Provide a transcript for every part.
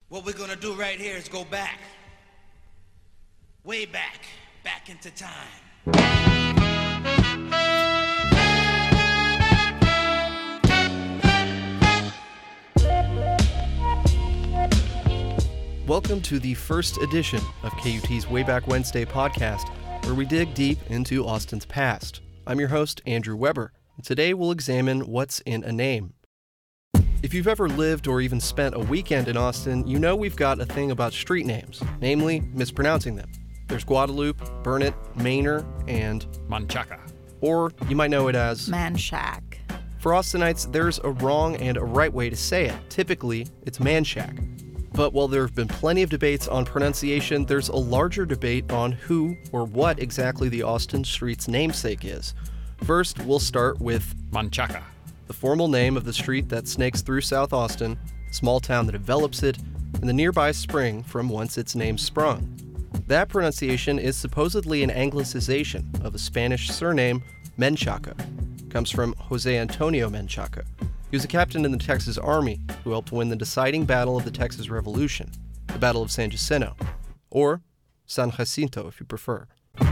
What we're gonna do right here is go back. Way back. Back into time. Welcome to the first edition of KUT's Way Back Wednesday podcast, where we dig deep into Austin's past. I'm your host, Andrew Weber, and today we'll examine what's in a name. If you've ever lived or even spent a weekend in Austin, you know we've got a thing about street names, namely mispronouncing them. There's Guadalupe, Burnett, Manor, and Menchaca. Or you might know it as Manchac. For Austinites, there's a wrong and a right way to say it. Typically, it's Manchac. But while there have been plenty of debates on pronunciation, there's a larger debate on who or what exactly the Austin street's namesake is. First, we'll start with Menchaca, the formal name of the street that snakes through South Austin, the small town that develops it, and the nearby spring from whence its name sprung. That pronunciation is supposedly an anglicization of a Spanish surname, Menchaca. It comes from Jose Antonio Menchaca. He was a captain in the Texas Army who helped win the deciding battle of the Texas Revolution, the Battle of San Jacinto, or San Jacinto if you prefer.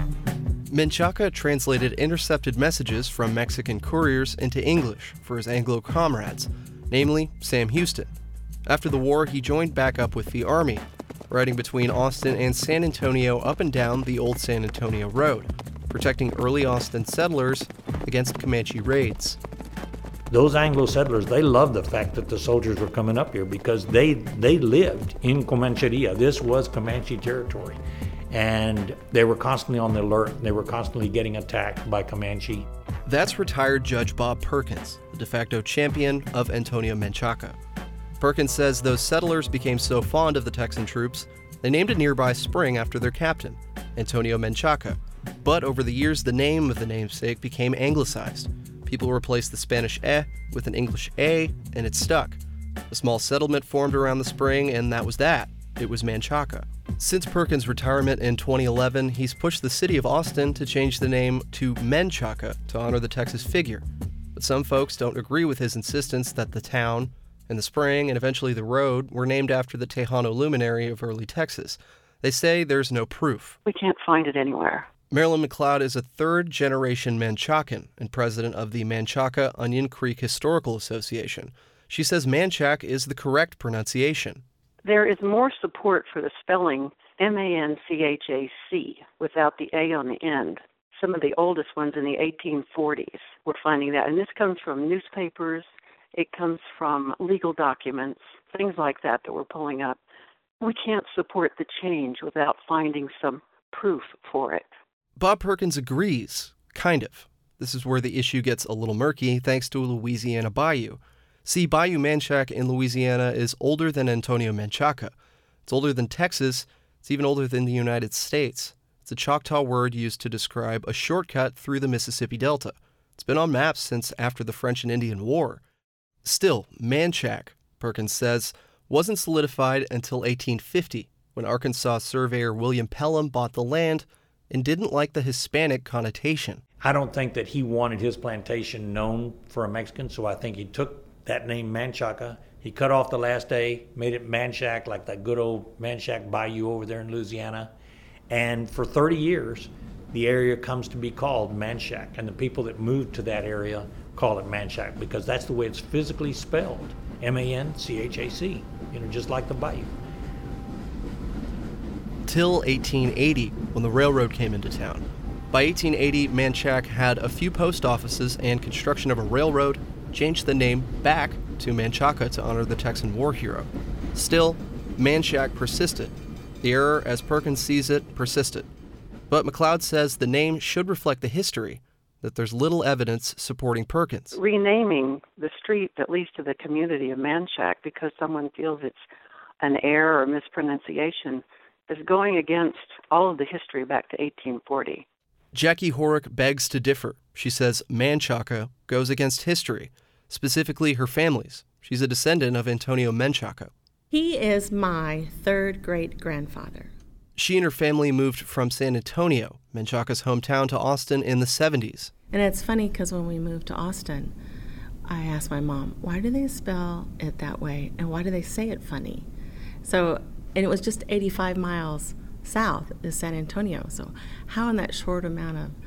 Menchaca translated intercepted messages from Mexican couriers into English for his Anglo comrades, namely Sam Houston. After the war, he joined back up with the Army, riding between Austin and San Antonio up and down the old San Antonio Road, protecting early Austin settlers against Comanche raids. Those Anglo settlers, they loved the fact that the soldiers were coming up here because they lived in Comancheria. This was Comanche territory. And they were constantly on the alert. They were constantly getting attacked by Comanche. That's retired Judge Bob Perkins, the de facto champion of Antonio Menchaca. Perkins says those settlers became so fond of the Texan troops, they named a nearby spring after their captain, Antonio Menchaca. But over the years, the name of the namesake became anglicized. People replaced the Spanish with an English A, and it stuck. A small settlement formed around the spring, and that was that. It was Menchaca. Since Perkins' retirement in 2011, he's pushed the city of Austin to change the name to Menchaca to honor the Texas figure. But some folks don't agree with his insistence that the town and the spring and eventually the road were named after the Tejano luminary of early Texas. They say there's no proof. We can't find it anywhere. Marilyn McLeod is a third-generation Menchacan and president of the Menchaca Onion Creek Historical Association. She says Manchac is the correct pronunciation. There is more support for the spelling M-A-N-C-H-A-C without the A on the end. Some of the oldest ones in the 1840s were finding that. And this comes from newspapers. It comes from legal documents, things like that we're pulling up. We can't support the change without finding some proof for it. Bob Perkins agrees, kind of. This is where the issue gets a little murky thanks to a Louisiana bayou. See, Bayou Manchac in Louisiana is older than Antonio Menchaca. It's older than Texas. It's even older than the United States. It's a Choctaw word used to describe a shortcut through the Mississippi Delta. It's been on maps since after the French and Indian War. Still, Manchac, Perkins says, wasn't solidified until 1850, when Arkansas surveyor William Pelham bought the land and didn't like the Hispanic connotation. I don't think that he wanted his plantation known for a Mexican, so I think he took that name Menchaca. He cut off the last A, made it Manchac, like that good old Manchac Bayou over there in Louisiana. And for 30 years, the area comes to be called Manchac. And the people that moved to that area call it Manchac because that's the way it's physically spelled. M-A-N-C-H-A-C, just like the Bayou. Till 1880, when the railroad came into town. By 1880, Manchac had a few post offices and construction of a railroad changed the name back to Menchaca to honor the Texan war hero. Still, Manchac persisted. The error, as Perkins sees it, persisted. But McLeod says the name should reflect the history, that there's little evidence supporting Perkins. Renaming the street, at least to the community of Manchac, because someone feels it's an error or mispronunciation, is going against all of the history back to 1840. Jackie Horick begs to differ. She says Menchaca goes against history, specifically her family's. She's a descendant of Antonio Menchaca. He is my third great-grandfather. She and her family moved from San Antonio, Menchaca's hometown, to Austin in the 70s. And it's funny because when we moved to Austin, I asked my mom, why do they spell it that way and why do they say it funny? So, and it was just 85 miles south is San Antonio. So how in that short amount of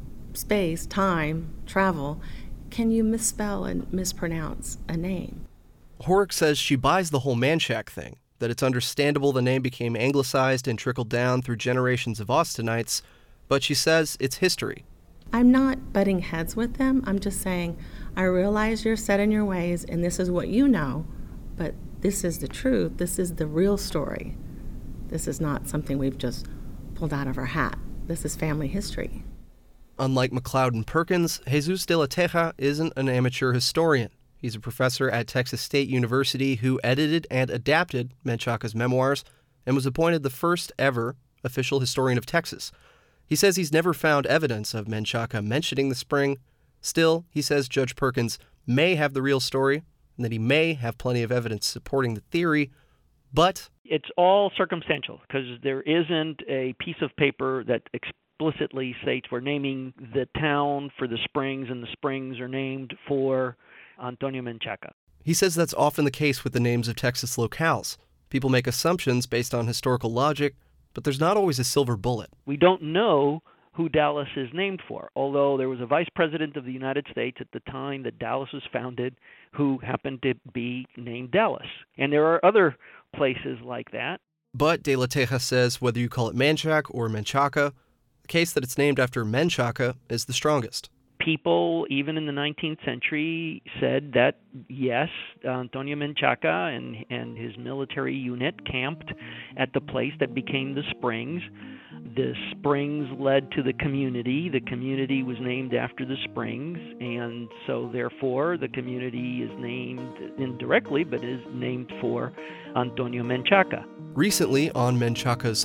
space, time, travel, can you misspell and mispronounce a name? Horick says she buys the whole Manchac thing, that it's understandable the name became anglicized and trickled down through generations of Austinites, but she says it's history. I'm not butting heads with them. I'm just saying, I realize you're set in your ways and this is what you know, but this is the truth. This is the real story. This is not something we've just pulled out of our hat. This is family history. Unlike McLeod and Perkins, Jesus de la Teja isn't an amateur historian. He's a professor at Texas State University who edited and adapted Menchaca's memoirs and was appointed the first ever official historian of Texas. He says he's never found evidence of Menchaca mentioning the spring. Still, he says Judge Perkins may have the real story and that he may have plenty of evidence supporting the theory, but it's all circumstantial because there isn't a piece of paper that explicitly states we're naming the town for the springs and the springs are named for Antonio Menchaca. He says that's often the case with the names of Texas locales. People make assumptions based on historical logic, but there's not always a silver bullet. We don't know who Dallas is named for, although there was a vice president of the United States at the time that Dallas was founded who happened to be named Dallas. And there are other places like that. But De la Teja says whether you call it Manchac or Menchaca, the case that it's named after Menchaca is the strongest. People, even in the 19th century, said that, yes, Antonio Menchaca and his military unit camped at the place that became the Springs. The Springs led to the community. The community was named after the Springs, and so therefore the community is named indirectly, but is named for Antonio Menchaca. Recently, on Menchaca's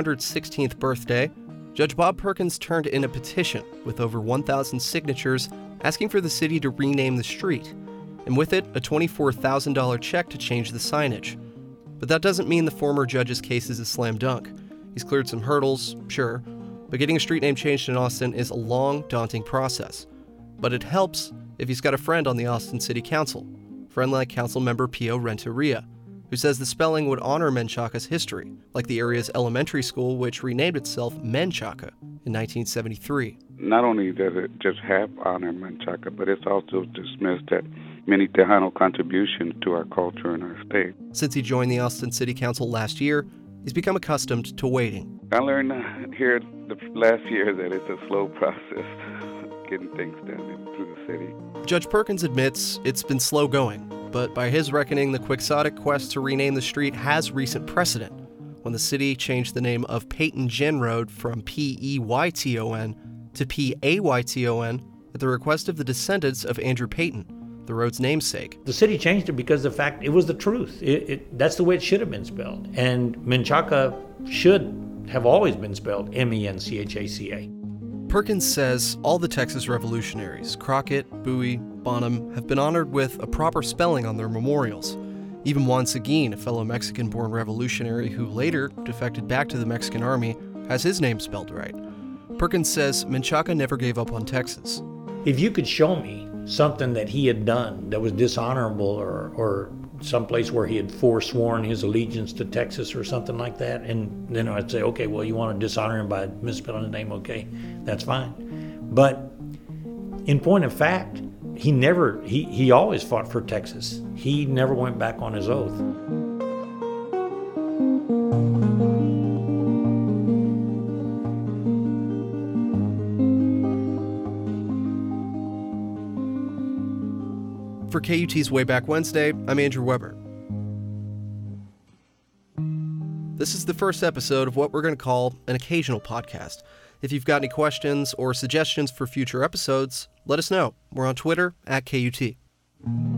216th birthday, Judge Bob Perkins turned in a petition with over 1,000 signatures asking for the city to rename the street, and with it, a $24,000 check to change the signage. But that doesn't mean the former judge's case is a slam dunk. He's cleared some hurdles, sure, but getting a street name changed in Austin is a long, daunting process. But it helps if he's got a friend on the Austin City Council, friend like Councilmember Pio Renteria, who says the spelling would honor Menchaca's history, like the area's elementary school, which renamed itself Menchaca in 1973. Not only does it just have honor Menchaca, but it's also dismissed that many Tejano contributions to our culture and our state. Since he joined the Austin City Council last year, he's become accustomed to waiting. I learned here the last year that it's a slow process getting things done through the city. Judge Perkins admits it's been slow going, but by his reckoning, the quixotic quest to rename the street has recent precedent when the city changed the name of Peyton Ginn Road from Peyton to Payton at the request of the descendants of Andrew Peyton, the road's namesake. The city changed it because the fact it was the truth. That's the way it should have been spelled. And Menchaca should have always been spelled Menchaca. Perkins says all the Texas revolutionaries, Crockett, Bowie, Bonham, have been honored with a proper spelling on their memorials. Even Juan Seguin, a fellow Mexican-born revolutionary who later defected back to the Mexican army, has his name spelled right. Perkins says Menchaca never gave up on Texas. If you could show me something that he had done that was dishonorable or someplace where he had forsworn his allegiance to Texas or something like that, and then I'd say, okay, well, you want to dishonor him by misspelling his name, okay, that's fine. But in point of fact, he always fought for Texas. He never went back on his oath. For KUT's Way Back Wednesday, I'm Andrew Weber. This is the first episode of what we're going to call an occasional podcast. If you've got any questions or suggestions for future episodes, let us know. We're on Twitter @KUT.